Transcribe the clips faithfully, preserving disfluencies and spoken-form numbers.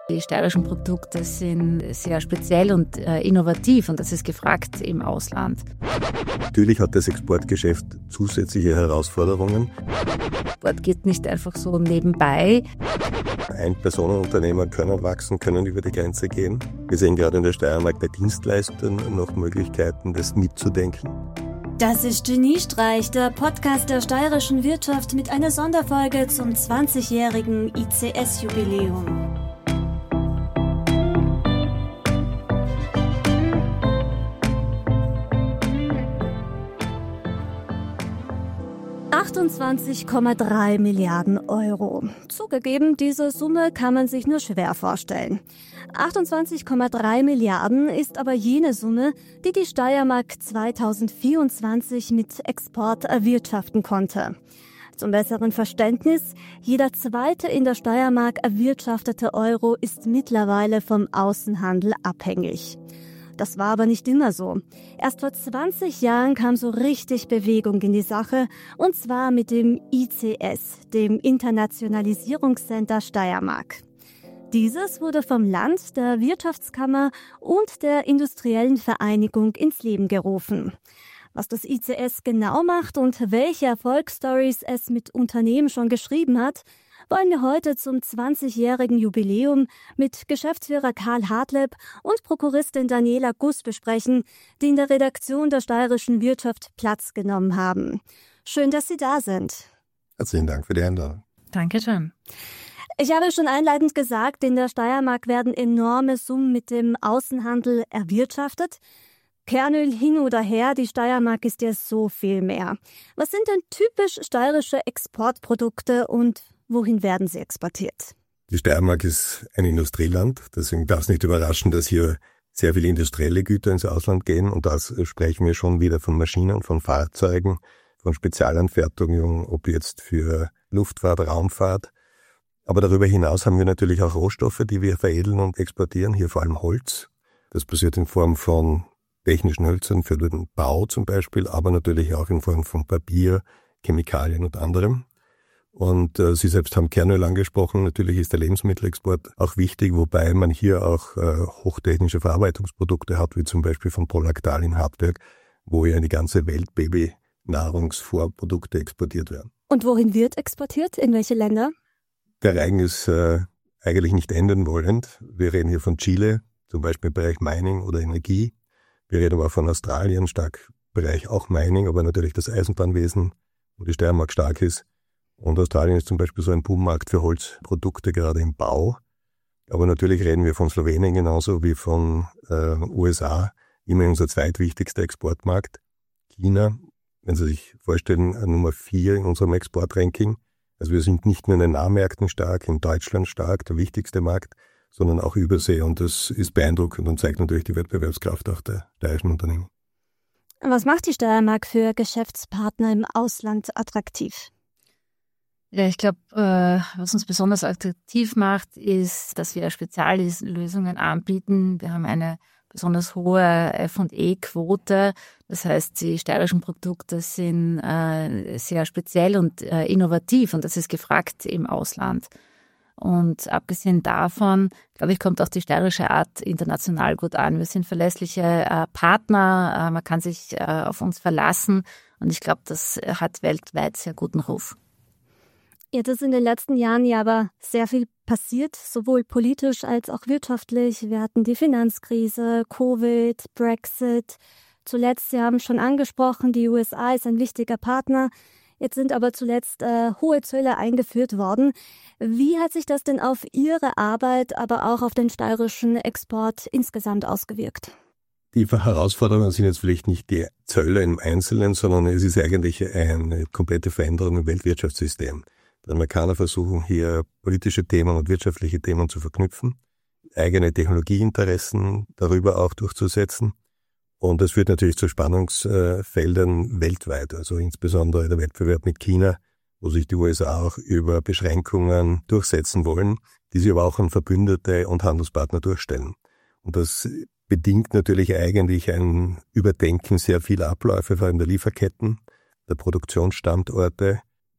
Die steirischen Produkte sind sehr speziell und äh, innovativ und das ist gefragt im Ausland. Natürlich hat das Exportgeschäft zusätzliche Herausforderungen. Export geht nicht einfach so nebenbei. Ein-Personen-Unternehmer können wachsen, können über die Grenze gehen. Wir sehen gerade in der Steiermark bei Dienstleistern noch Möglichkeiten, das mitzudenken. Das ist Geniestreich, der Podcast der steirischen Wirtschaft mit einer Sonderfolge zum zwanzigjährigen I C S-Jubiläum. achtundzwanzig Komma drei Milliarden Euro. Zugegeben, diese Summe kann man sich nur schwer vorstellen. achtundzwanzig Komma drei Milliarden ist aber jene Summe, die die Steiermark zweitausendvierundzwanzig mit Export erwirtschaften konnte. Zum besseren Verständnis, jeder zweite in der Steiermark erwirtschaftete Euro ist mittlerweile vom Außenhandel abhängig. Das war aber nicht immer so. Erst vor zwanzig Jahren kam so richtig Bewegung in die Sache, und zwar mit dem I C S, dem Internationalisierungscenter Steiermark. Dieses wurde vom Land, der Wirtschaftskammer und der Industriellen Vereinigung ins Leben gerufen. Was das I C S genau macht und welche Erfolgsstories es mit Unternehmen schon geschrieben hat, wollen wir heute zum zwanzigjährigen Jubiläum mit Geschäftsführer Karl Hartleb und Prokuristin Daniela Guss besprechen, die in der Redaktion der steirischen Wirtschaft Platz genommen haben. Schön, dass Sie da sind. Herzlichen Dank für die Einladung. Dankeschön. Ich habe schon einleitend gesagt, in der Steiermark werden enorme Summen mit dem Außenhandel erwirtschaftet. Kernöl hin oder her, die Steiermark ist ja so viel mehr. Was sind denn typisch steirische Exportprodukte und wohin werden sie exportiert? Die Steiermark ist ein Industrieland, deswegen darf es nicht überraschen, dass hier sehr viele industrielle Güter ins Ausland gehen, und das sprechen wir schon wieder von Maschinen, von Fahrzeugen, von Spezialanfertigungen, ob jetzt für Luftfahrt, Raumfahrt. Aber darüber hinaus haben wir natürlich auch Rohstoffe, die wir veredeln und exportieren, hier vor allem Holz. Das passiert in Form von technischen Hölzern für den Bau zum Beispiel, aber natürlich auch in Form von Papier, Chemikalien und anderem. Und äh, Sie selbst haben Kernöl angesprochen. Natürlich ist der Lebensmittelexport auch wichtig, wobei man hier auch äh, hochtechnische Verarbeitungsprodukte hat, wie zum Beispiel von Prolactal in Hartberg, wo ja in die ganze Welt Baby-Nahrungsvorprodukte exportiert werden. Und wohin wird exportiert? In welche Länder? Der Reigen ist äh, eigentlich nicht enden wollend. Wir reden hier von Chile, zum Beispiel im Bereich Mining oder Energie. Wir reden aber von Australien, stark Bereich auch Mining, aber natürlich das Eisenbahnwesen, wo die Steiermark stark ist. Und Australien ist zum Beispiel so ein Boommarkt für Holzprodukte, gerade im Bau. Aber natürlich reden wir von Slowenien genauso wie von äh, U S A, immerhin unser zweitwichtigster Exportmarkt. China, wenn Sie sich vorstellen, Nummer vier in unserem Exportranking. Also wir sind nicht nur in den Nahmärkten stark, in Deutschland stark, der wichtigste Markt, sondern auch Übersee. Und das ist beeindruckend und zeigt natürlich die Wettbewerbskraft auch der steirischen Unternehmen. Was macht die Steiermark für Geschäftspartner im Ausland attraktiv? Ja, ich glaube, äh, was uns besonders attraktiv macht, ist, dass wir Speziallösungen anbieten. Wir haben eine besonders hohe F und E-Quote. Das heißt, die steirischen Produkte sind äh, sehr speziell und äh, innovativ und das ist gefragt im Ausland. Und abgesehen davon, glaube ich, kommt auch die steirische Art international gut an. Wir sind verlässliche äh, Partner, äh, man kann sich äh, auf uns verlassen und ich glaube, das hat weltweit sehr guten Ruf. Jetzt ist in den letzten Jahren ja aber sehr viel passiert, sowohl politisch als auch wirtschaftlich. Wir hatten die Finanzkrise, Covid, Brexit. Zuletzt, Sie haben schon angesprochen, die U S A ist ein wichtiger Partner. Jetzt sind aber zuletzt äh, hohe Zölle eingeführt worden. Wie hat sich das denn auf Ihre Arbeit, aber auch auf den steirischen Export insgesamt ausgewirkt? Die Herausforderungen sind jetzt vielleicht nicht die Zölle im Einzelnen, sondern es ist eigentlich eine komplette Veränderung im Weltwirtschaftssystem. Die Amerikaner versuchen hier politische Themen und wirtschaftliche Themen zu verknüpfen, eigene Technologieinteressen darüber auch durchzusetzen. Und das führt natürlich zu Spannungsfeldern weltweit, also insbesondere der Wettbewerb mit China, wo sich die U S A auch über Beschränkungen durchsetzen wollen, die sie aber auch an Verbündete und Handelspartner durchstellen. Und das bedingt natürlich eigentlich ein Überdenken sehr vieler Abläufe, vor allem der Lieferketten, der Produktionsstandorte,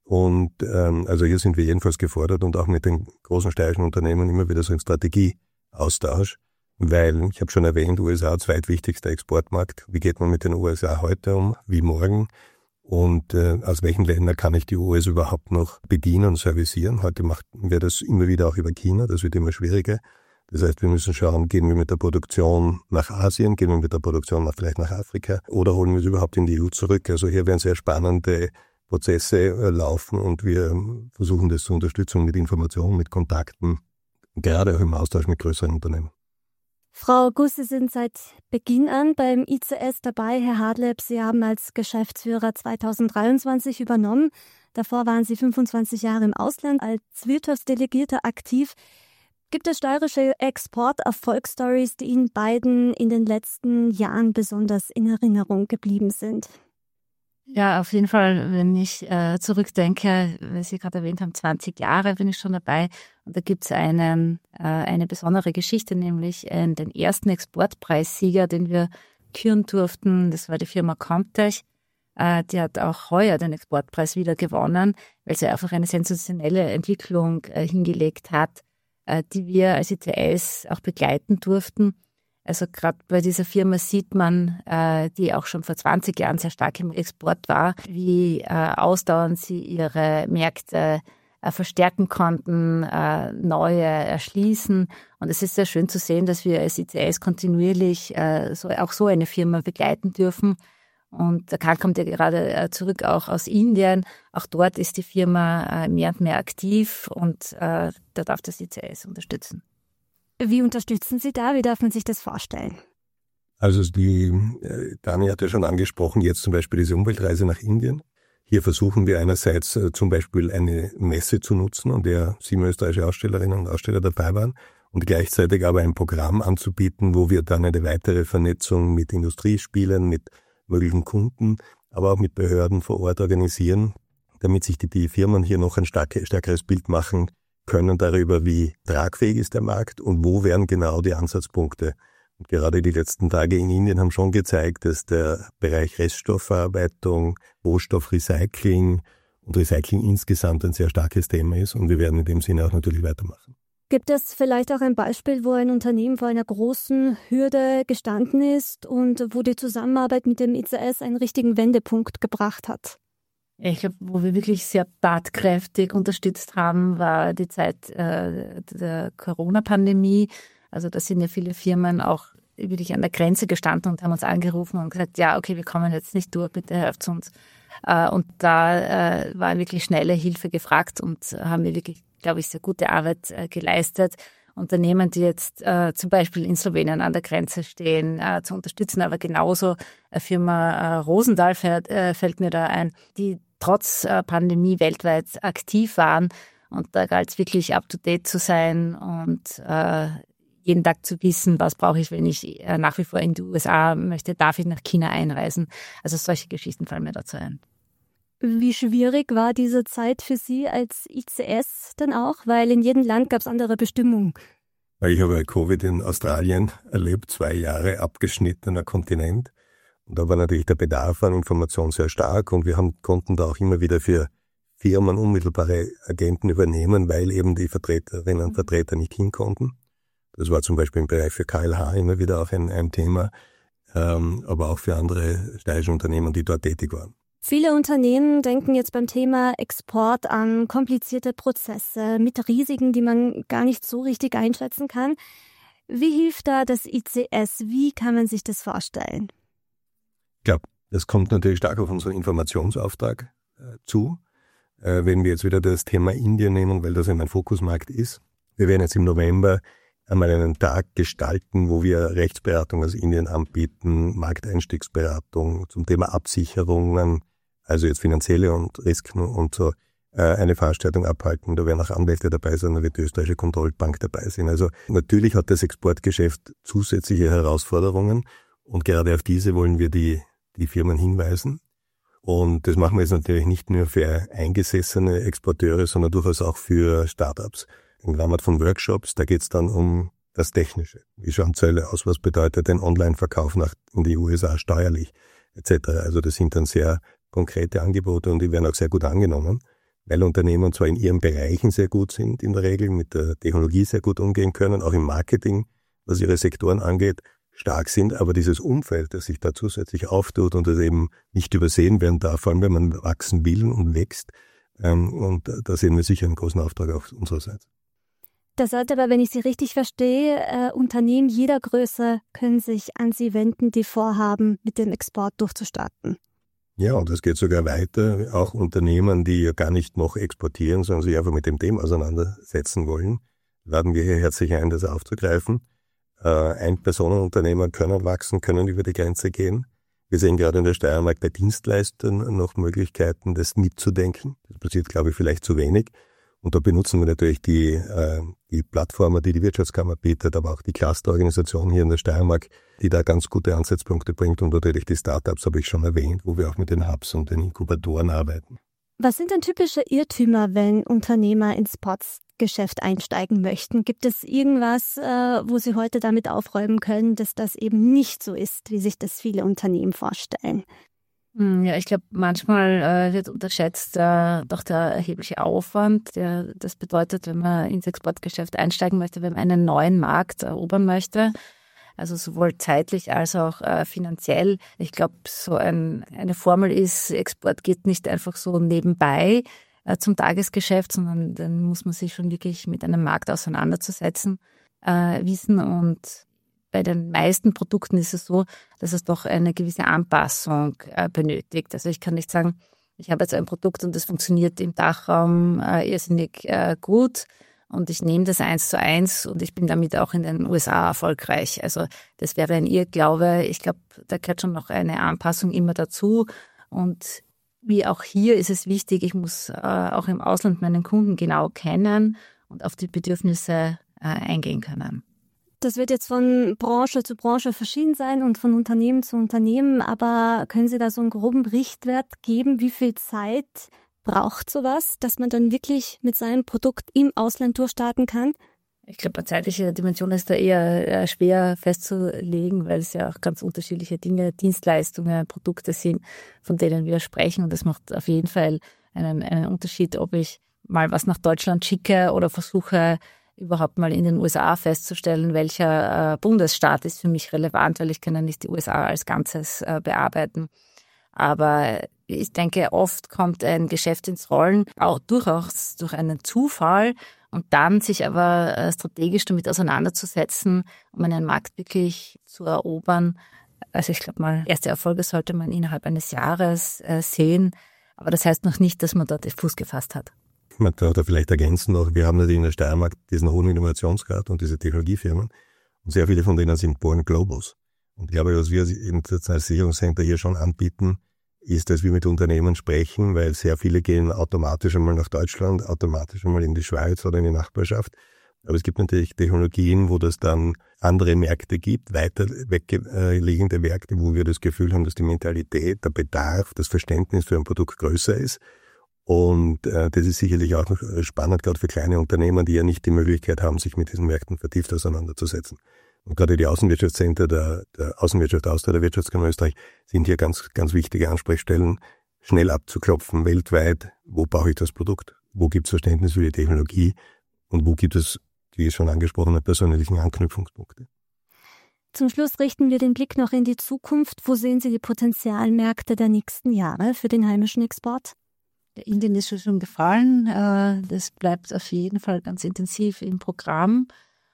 Und ähm, also hier sind wir jedenfalls gefordert und auch mit den großen steirischen Unternehmen immer wieder so ein Strategieaustausch, weil, ich habe schon erwähnt, U S A zweitwichtigster Exportmarkt. Wie geht man mit den U S A heute um, wie morgen? Und äh, aus welchen Ländern kann ich die U S überhaupt noch bedienen und servicieren? Heute machen wir das immer wieder auch über China, das wird immer schwieriger. Das heißt, wir müssen schauen, gehen wir mit der Produktion nach Asien, gehen wir mit der Produktion nach, vielleicht nach Afrika oder holen wir es überhaupt in die E U zurück? Also hier werden sehr spannende Prozesse äh, laufen und wir versuchen das zu unterstützen mit Informationen, mit Kontakten, gerade auch im Austausch mit größeren Unternehmen. Frau Guss, Sie sind seit Beginn an beim I C S dabei. Herr Hartleb, Sie haben als Geschäftsführer zweitausenddreiundzwanzig übernommen. Davor waren Sie fünfundzwanzig Jahre im Ausland als Wirtschaftsdelegierter aktiv. Gibt es steirische Export-Erfolgsstories, die Ihnen beiden in den letzten Jahren besonders in Erinnerung geblieben sind? Ja, auf jeden Fall, wenn ich äh, zurückdenke, weil Sie gerade erwähnt haben, zwanzig Jahre bin ich schon dabei. Und da gibt es einen, äh, eine besondere Geschichte, nämlich äh, den ersten Exportpreissieger, den wir küren durften. Das war die Firma Comtech. Äh, die hat auch heuer den Exportpreis wieder gewonnen, weil sie einfach eine sensationelle Entwicklung äh, hingelegt hat, äh, die wir als I C S auch begleiten durften. Also gerade bei dieser Firma sieht man, äh, die auch schon vor zwanzig Jahren sehr stark im Export war, wie äh, ausdauernd sie ihre Märkte äh, verstärken konnten, äh, neue erschließen. Und es ist sehr schön zu sehen, dass wir als I C S kontinuierlich äh, so, auch so eine Firma begleiten dürfen. Und der Karl kommt ja gerade äh, zurück auch aus Indien. Auch dort ist die Firma äh, mehr und mehr aktiv und äh, da darf das I C S unterstützen. Wie unterstützen Sie da? Wie darf man sich das vorstellen? Also die äh, Dani hat ja schon angesprochen, jetzt zum Beispiel diese Umweltreise nach Indien. Hier versuchen wir einerseits äh, zum Beispiel eine Messe zu nutzen, an der sieben österreichische Ausstellerinnen und Aussteller dabei waren und gleichzeitig aber ein Programm anzubieten, wo wir dann eine weitere Vernetzung mit Industriespielern, mit möglichen Kunden, aber auch mit Behörden vor Ort organisieren, damit sich die, die Firmen hier noch ein starke, stärkeres Bild machen können darüber, wie tragfähig ist der Markt und wo wären genau die Ansatzpunkte. Und gerade die letzten Tage in Indien haben schon gezeigt, dass der Bereich Reststoffverarbeitung, Rohstoffrecycling und Recycling insgesamt ein sehr starkes Thema ist und wir werden in dem Sinne auch natürlich weitermachen. Gibt es vielleicht auch ein Beispiel, wo ein Unternehmen vor einer großen Hürde gestanden ist und wo die Zusammenarbeit mit dem I C S einen richtigen Wendepunkt gebracht hat? Ich glaube, wo wir wirklich sehr tatkräftig unterstützt haben, war die Zeit äh, der Corona-Pandemie. Also da sind ja viele Firmen auch wirklich an der Grenze gestanden und haben uns angerufen und gesagt, ja, okay, wir kommen jetzt nicht durch, bitte helft uns. Äh, und da äh, war wirklich schnelle Hilfe gefragt und haben wir wirklich, glaube ich, sehr gute Arbeit äh, geleistet. Unternehmen, die jetzt äh, zum Beispiel in Slowenien an der Grenze stehen, äh, zu unterstützen, aber genauso eine Firma äh, Rosendahl fährt, äh, fällt mir da ein, die trotz äh, Pandemie weltweit aktiv waren und da galt es wirklich up-to-date zu sein und äh, jeden Tag zu wissen, was brauche ich, wenn ich äh, nach wie vor in die U S A möchte, darf ich nach China einreisen. Also solche Geschichten fallen mir dazu ein. Wie schwierig war diese Zeit für Sie als I C S dann auch? Weil in jedem Land gab es andere Bestimmungen. Ich habe Covid in Australien erlebt, zwei Jahre abgeschnittener Kontinent. Und da war natürlich der Bedarf an Information sehr stark und wir haben, konnten da auch immer wieder für Firmen unmittelbare Agenten übernehmen, weil eben die Vertreterinnen und Vertreter nicht hin konnten. Das war zum Beispiel im Bereich für K L H immer wieder auch ein, ein Thema, ähm, aber auch für andere steirische Unternehmen, die dort tätig waren. Viele Unternehmen denken jetzt beim Thema Export an komplizierte Prozesse mit Risiken, die man gar nicht so richtig einschätzen kann. Wie hilft da das I C S? Wie kann man sich das vorstellen? Ich glaube, das kommt natürlich stark auf unseren Informationsauftrag äh, zu. Äh, wenn wir jetzt wieder das Thema Indien nehmen, weil das ja mein Fokusmarkt ist. Wir werden jetzt im November einmal einen Tag gestalten, wo wir Rechtsberatung aus Indien anbieten, Markteinstiegsberatung zum Thema Absicherungen, also jetzt finanzielle und Risiken und so, äh, eine Veranstaltung abhalten. Da werden auch Anwälte dabei sein, da wird die österreichische Kontrollbank dabei sein. Also natürlich hat das Exportgeschäft zusätzliche Herausforderungen und gerade auf diese wollen wir die, die Firmen hinweisen. Und das machen wir jetzt natürlich nicht nur für eingesessene Exporteure, sondern durchaus auch für Startups. Im Rahmen von Workshops, da geht es dann um das Technische. Wie schauen Zölle aus, was bedeutet ein Online-Verkauf nach in die U S A steuerlich et cetera. Also das sind dann sehr konkrete Angebote und die werden auch sehr gut angenommen. weil Unternehmen zwar in ihren Bereichen sehr gut sind, in der Regel mit der Technologie sehr gut umgehen können, auch im Marketing, was ihre Sektoren angeht, stark sind, aber dieses Umfeld, das sich da zusätzlich auftut und das eben nicht übersehen werden darf, vor allem wenn man wachsen will und wächst, ähm, und da sehen wir sicher einen großen Auftrag auf unserer Seite. Das sollte aber, wenn ich Sie richtig verstehe, äh, Unternehmen jeder Größe können sich an Sie wenden, die vorhaben, mit dem Export durchzustarten. Ja, und das geht sogar weiter. Auch Unternehmen, die ja gar nicht noch exportieren, sondern sich einfach mit dem Thema auseinandersetzen wollen, laden wir hier herzlich ein, das aufzugreifen. Äh, Ein-Personen-Unternehmer können wachsen, können über die Grenze gehen. Wir sehen gerade in der Steiermark bei Dienstleistern noch Möglichkeiten, das mitzudenken. Das passiert, glaube ich, vielleicht zu wenig. Und da benutzen wir natürlich die, äh, die Plattformen, die die Wirtschaftskammer bietet, aber auch die Clusterorganisation hier in der Steiermark, die da ganz gute Ansatzpunkte bringt. Und natürlich die Startups habe ich schon erwähnt, wo wir auch mit den Hubs und den Inkubatoren arbeiten. Was sind denn typische Irrtümer, wenn Unternehmer ins Sportsgeschäft einsteigen möchten? Gibt es irgendwas, äh, wo Sie heute damit aufräumen können, dass das eben nicht so ist, wie sich das viele Unternehmen vorstellen? Ja, ich glaube, manchmal äh, wird unterschätzt äh, doch der erhebliche Aufwand, der das bedeutet, wenn man ins Exportgeschäft einsteigen möchte, wenn man einen neuen Markt erobern möchte. Also sowohl zeitlich als auch äh, finanziell. Ich glaube, so ein, eine Formel ist, Export geht nicht einfach so nebenbei äh, zum Tagesgeschäft, sondern dann muss man sich schon wirklich mit einem Markt auseinanderzusetzen äh, wissen. Und bei den meisten Produkten ist es so, dass es doch eine gewisse Anpassung äh, benötigt. Also ich kann nicht sagen, ich habe jetzt ein Produkt und das funktioniert im Dachraum äh, irrsinnig äh, gut und ich nehme das eins zu eins und ich bin damit auch in den U S A erfolgreich. Also das wäre ein Irrglaube. Ich glaube, da gehört schon noch eine Anpassung immer dazu. Und wie auch hier ist es wichtig, ich muss äh, auch im Ausland meinen Kunden genau kennen und auf die Bedürfnisse äh, eingehen können. Das wird jetzt von Branche zu Branche verschieden sein und von Unternehmen zu Unternehmen, aber können Sie da so einen groben Richtwert geben, wie viel Zeit braucht sowas, dass man dann wirklich mit seinem Produkt im Ausland durchstarten kann? Ich glaube, eine zeitliche Dimension ist da eher schwer festzulegen, weil es ja auch ganz unterschiedliche Dinge, Dienstleistungen, Produkte sind, von denen wir sprechen. Und das macht auf jeden Fall einen, einen Unterschied, ob ich mal was nach Deutschland schicke oder versuche, überhaupt mal in den U S A festzustellen, welcher äh, Bundesstaat ist für mich relevant, weil ich kann ja nicht die U S A als Ganzes äh, bearbeiten. Aber ich denke, oft kommt ein Geschäft ins Rollen, auch durchaus durch einen Zufall und dann sich aber äh, strategisch damit auseinanderzusetzen, um einen Markt wirklich zu erobern. Also ich glaube mal, erste Erfolge sollte man innerhalb eines Jahres äh, sehen, aber das heißt noch nicht, dass man dort Fuß gefasst hat. Man darf da vielleicht ergänzen noch, wir haben natürlich in der Steiermark diesen hohen Innovationsgrad und diese Technologiefirmen und sehr viele von denen sind Born Globals. Und ich glaube, was wir im Internationalisierungscenter hier schon anbieten, ist, dass wir mit Unternehmen sprechen, weil sehr viele gehen automatisch einmal nach Deutschland, automatisch einmal in die Schweiz oder in die Nachbarschaft. Aber es gibt natürlich Technologien, wo das dann andere Märkte gibt, weiter weggelegene Märkte, wo wir das Gefühl haben, dass die Mentalität, der Bedarf, das Verständnis für ein Produkt größer ist. Und äh, das ist sicherlich auch noch spannend, gerade für kleine Unternehmen, die ja nicht die Möglichkeit haben, sich mit diesen Märkten vertieft auseinanderzusetzen. Und gerade die Außenwirtschaftscenter der, der Außenwirtschaft Austria, der Wirtschaftskammer Österreich, sind hier ganz, ganz wichtige Ansprechstellen, schnell abzuklopfen, weltweit, wo brauche ich das Produkt, wo gibt es Verständnis für die Technologie und wo gibt es, wie schon angesprochene, persönlichen Anknüpfungspunkte. Zum Schluss richten wir den Blick noch in die Zukunft. Wo sehen Sie die Potenzialmärkte der nächsten Jahre für den heimischen Export? Indien ist schon gefallen. Das bleibt auf jeden Fall ganz intensiv im Programm.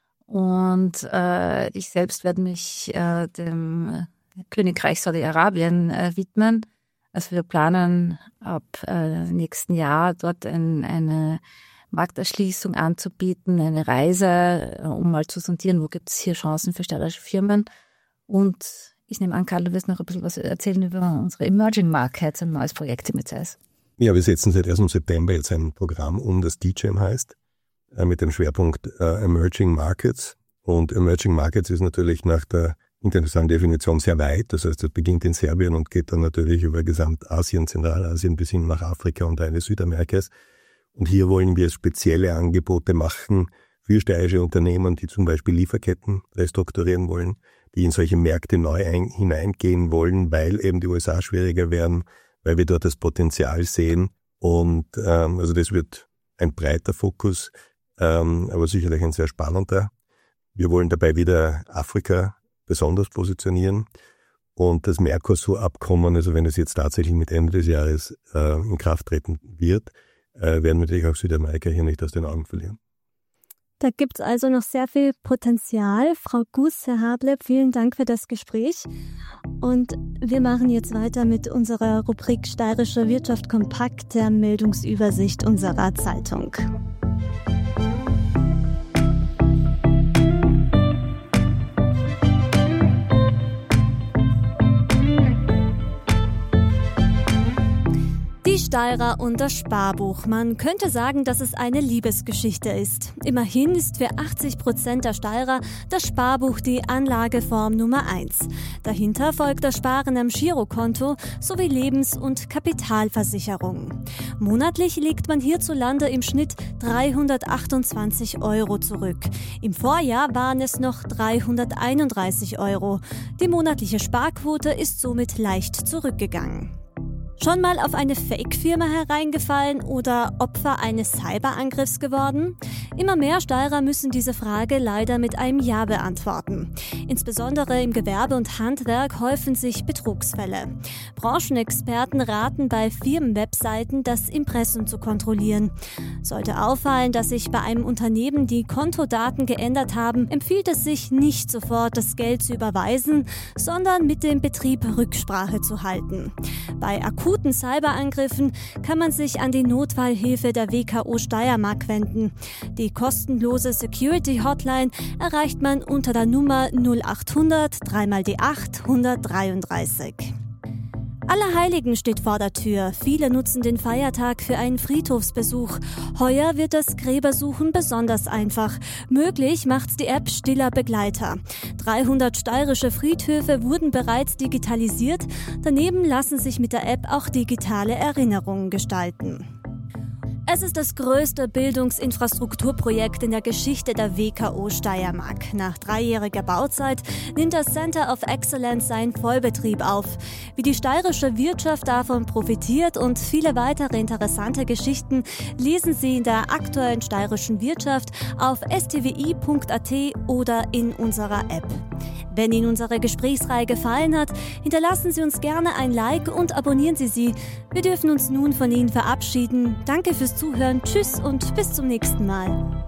Und ich selbst werde mich dem Königreich Saudi-Arabien widmen. Also wir planen ab nächsten Jahr dort eine Markterschließung anzubieten, eine Reise, um mal zu sondieren, wo gibt es hier Chancen für steirische Firmen. Und ich nehme an, Karl, du wirst noch ein bisschen was erzählen über unsere Emerging Markets, ein neues Projekt mit C I S. Ja, wir setzen seit ersten September jetzt ein Programm um, das D G E M heißt, mit dem Schwerpunkt äh, Emerging Markets. Und Emerging Markets ist natürlich nach der internationalen Definition sehr weit. Das heißt, es beginnt in Serbien und geht dann natürlich über Gesamtasien, Zentralasien bis hin nach Afrika und Teile Südamerikas. Und hier wollen wir spezielle Angebote machen für steirische Unternehmen, die zum Beispiel Lieferketten restrukturieren wollen, die in solche Märkte neu ein, hineingehen wollen, weil eben die U S A schwieriger werden, weil wir dort das Potenzial sehen, Und ähm, also das wird ein breiter Fokus, ähm, aber sicherlich ein sehr spannender. Wir wollen dabei wieder Afrika besonders positionieren. Und das Mercosur-Abkommen, also wenn es jetzt tatsächlich mit Ende des Jahres äh, in Kraft treten wird, äh, werden wir natürlich auch Südamerika hier nicht aus den Augen verlieren. Da gibt es also noch sehr viel Potenzial. Frau Guss, Herr Hableb, vielen Dank für das Gespräch. Und wir machen jetzt weiter mit unserer Rubrik Steirische Wirtschaft kompakt, der Meldungsübersicht unserer Zeitung. Die Steirer und das Sparbuch. Man könnte sagen, dass es eine Liebesgeschichte ist. Immerhin ist für achtzig Prozent der Steirer das Sparbuch die Anlageform Nummer eins. Dahinter folgt das Sparen am Girokonto sowie Lebens- und Kapitalversicherung. Monatlich legt man hierzulande im Schnitt dreihundertachtundzwanzig Euro zurück. Im Vorjahr waren es noch dreihunderteinunddreißig Euro. Die monatliche Sparquote ist somit leicht zurückgegangen. Schon mal auf eine Fake-Firma hereingefallen oder Opfer eines Cyberangriffs geworden? Immer mehr Steirer müssen diese Frage leider mit einem Ja beantworten. Insbesondere im Gewerbe und Handwerk häufen sich Betrugsfälle. Branchenexperten raten bei Firmenwebseiten, das Impressum zu kontrollieren. Sollte auffallen, dass sich bei einem Unternehmen die Kontodaten geändert haben, empfiehlt es sich nicht sofort das Geld zu überweisen, sondern mit dem Betrieb Rücksprache zu halten. Bei akuten Cyberangriffen kann man sich an die Notfallhilfe der W K O Steiermark wenden. Die kostenlose Security-Hotline erreicht man unter der Nummer null achthundert drei mal die acht hundertdreiunddreißig. Allerheiligen steht vor der Tür. Viele nutzen den Feiertag für einen Friedhofsbesuch. Heuer wird das Gräbersuchen besonders einfach. Möglich macht's die App Stiller Begleiter. dreihundert steirische Friedhöfe wurden bereits digitalisiert. Daneben lassen sich mit der App auch digitale Erinnerungen gestalten. Es ist das größte Bildungsinfrastrukturprojekt in der Geschichte der W K O Steiermark. Nach dreijähriger Bauzeit nimmt das Center of Excellence seinen Vollbetrieb auf. Wie die steirische Wirtschaft davon profitiert und viele weitere interessante Geschichten lesen Sie in der aktuellen steirischen Wirtschaft auf s t w i punkt a t oder in unserer App. Wenn Ihnen unsere Gesprächsreihe gefallen hat, hinterlassen Sie uns gerne ein Like und abonnieren Sie sie. Wir dürfen uns nun von Ihnen verabschieden. Danke fürs Zuhören, tschüss und bis zum nächsten Mal.